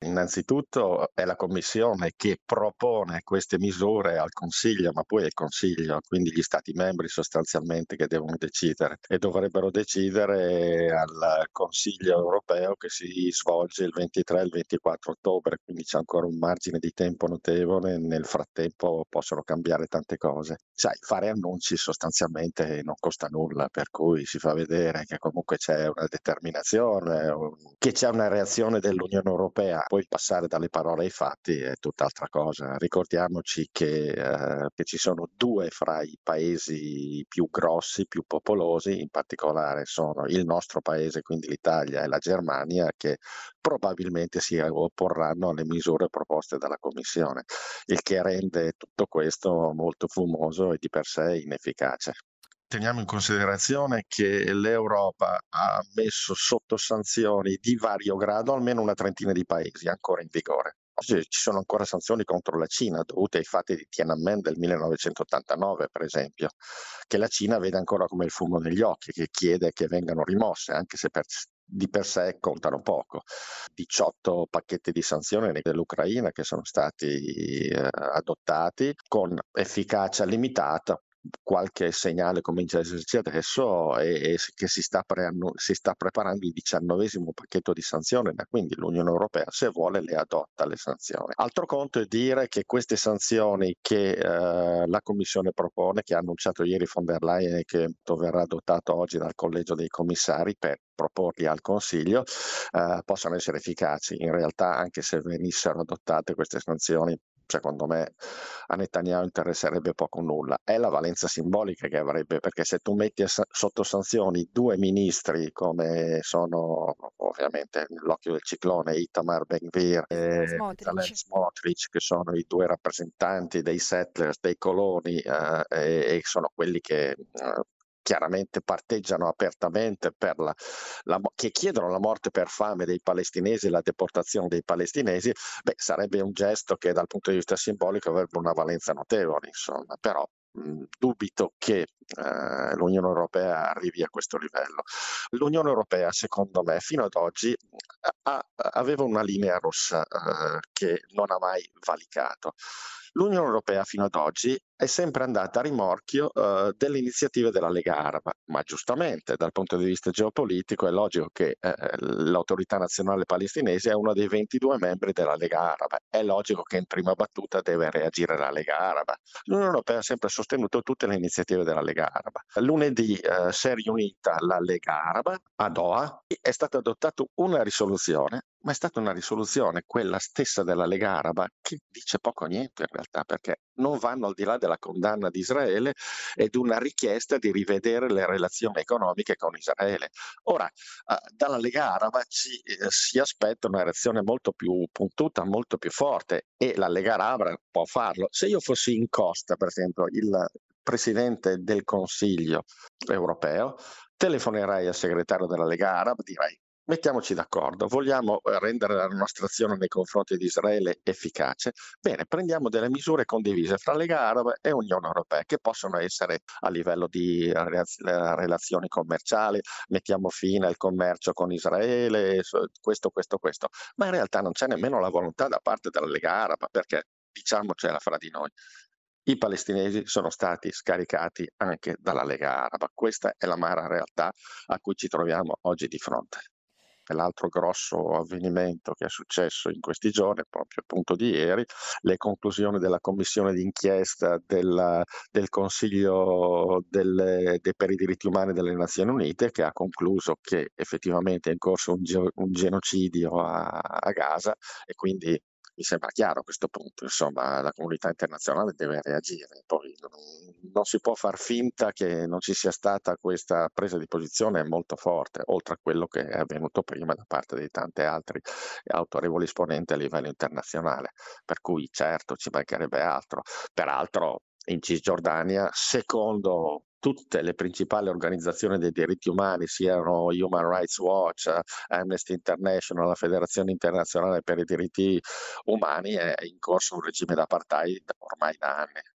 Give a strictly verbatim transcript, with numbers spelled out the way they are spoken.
innanzitutto è la Commissione che propone queste misure al Consiglio, ma poi è il Consiglio, quindi gli Stati membri sostanzialmente che devono decidere e dovrebbero decidere al Consiglio europeo che si svolge il ventitré e il ventiquattro ottobre, quindi c'è ancora un margine di tempo notevole, nel frattempo possono cambiare tante cose. Sai, fare annunci sostanzialmente non costa nulla, per cui si fa vedere che comunque c'è una determinazione, un- che c'è una reazione dell'Unione Europea, poi passare dalle parole ai fatti è tutt'altra cosa. Ricordiamoci che, eh, che ci sono due fra i paesi più grossi, più popolosi, in particolare sono il nostro paese, quindi l'Italia e la Germania, che probabilmente si opporranno alle misure proposte dalla Commissione, il che rende tutto questo molto fumoso e di per sé inefficace. Teniamo in considerazione che l'Europa ha messo sotto sanzioni di vario grado almeno una trentina di paesi ancora in vigore. Oggi ci sono ancora sanzioni contro la Cina dovute ai fatti di Tiananmen del millenovecentottantanove, per esempio, che la Cina vede ancora come il fumo negli occhi, che chiede che vengano rimosse, anche se per, di per sé contano poco. diciotto pacchetti di sanzioni dell'Ucraina che sono stati eh, adottati con efficacia limitata. Qualche segnale comincia a esserci adesso e, e che si sta, pre- si sta preparando il diciannovesimo pacchetto di sanzioni, ma quindi l'Unione Europea, se vuole, le adotta le sanzioni. Altro conto è dire che queste sanzioni che eh, la Commissione propone, che ha annunciato ieri von der Leyen e che verrà adottato oggi dal Collegio dei Commissari per proporli al Consiglio, eh, possano essere efficaci. In realtà, anche se venissero adottate queste sanzioni, secondo me a Netanyahu interesserebbe poco o nulla. È la valenza simbolica che avrebbe, perché se tu metti sotto sanzioni due ministri come sono ovviamente nell'occhio del ciclone Itamar Ben-Gvir e Bezalel Smotrich. Smotrich, che sono i due rappresentanti dei settlers, dei coloni, eh, e, e sono quelli che eh, chiaramente parteggiano apertamente per la, la, che chiedono la morte per fame dei palestinesi e la deportazione dei palestinesi, beh, sarebbe un gesto che dal punto di vista simbolico avrebbe una valenza notevole, insomma, però mh, dubito che eh, l'Unione Europea arrivi a questo livello. L'Unione Europea, secondo me, fino ad oggi ha, aveva una linea rossa eh, che non ha mai valicato. L'Unione Europea fino ad oggi è sempre andata a rimorchio eh, delle iniziative della Lega Araba, ma giustamente dal punto di vista geopolitico è logico che eh, l'autorità nazionale palestinese è uno dei ventidue membri della Lega Araba, è logico che in prima battuta deve reagire la Lega Araba. L'Unione Europea ha sempre sostenuto tutte le iniziative della Lega Araba. Lunedì eh, si è riunita la Lega Araba a Doha e è stata adottata una risoluzione, ma è stata una risoluzione, quella stessa della Lega Araba, che dice poco o niente in realtà, perché non vanno al di là della condanna di Israele ed una richiesta di rivedere le relazioni economiche con Israele. Ora, eh, dalla Lega Araba ci, eh, si aspetta una reazione molto più puntuta, molto più forte, e la Lega Araba può farlo. Se io fossi in Costa, per esempio, il Presidente del Consiglio europeo, telefonerei al segretario della Lega Araba, direi: mettiamoci d'accordo, vogliamo rendere la nostra azione nei confronti di Israele efficace? Bene, prendiamo delle misure condivise fra Lega Araba e Unione Europea, che possono essere a livello di relazioni commerciali, mettiamo fine al commercio con Israele, questo, questo, questo. Ma in realtà non c'è nemmeno la volontà da parte della Lega Araba, perché diciamocela fra di noi, i palestinesi sono stati scaricati anche dalla Lega Araba. Questa è l'amara realtà a cui ci troviamo oggi di fronte. E l'altro grosso avvenimento che è successo in questi giorni, proprio appunto di ieri, le conclusioni della commissione d'inchiesta della, del Consiglio delle, dei, per i diritti umani delle Nazioni Unite, che ha concluso che effettivamente è in corso un, ge- un genocidio a, a Gaza, e quindi mi sembra chiaro a questo punto, insomma, la comunità internazionale deve reagire. Poi non, non si può far finta che non ci sia stata questa presa di posizione molto forte, oltre a quello che è avvenuto prima da parte di tanti altri autorevoli esponenti a livello internazionale. Per cui certo ci mancherebbe altro. Peraltro in Cisgiordania, secondo tutte le principali organizzazioni dei diritti umani, siano Human Rights Watch, Amnesty International, la Federazione Internazionale per i Diritti Umani, è in corso un regime d'apartheid ormai da anni.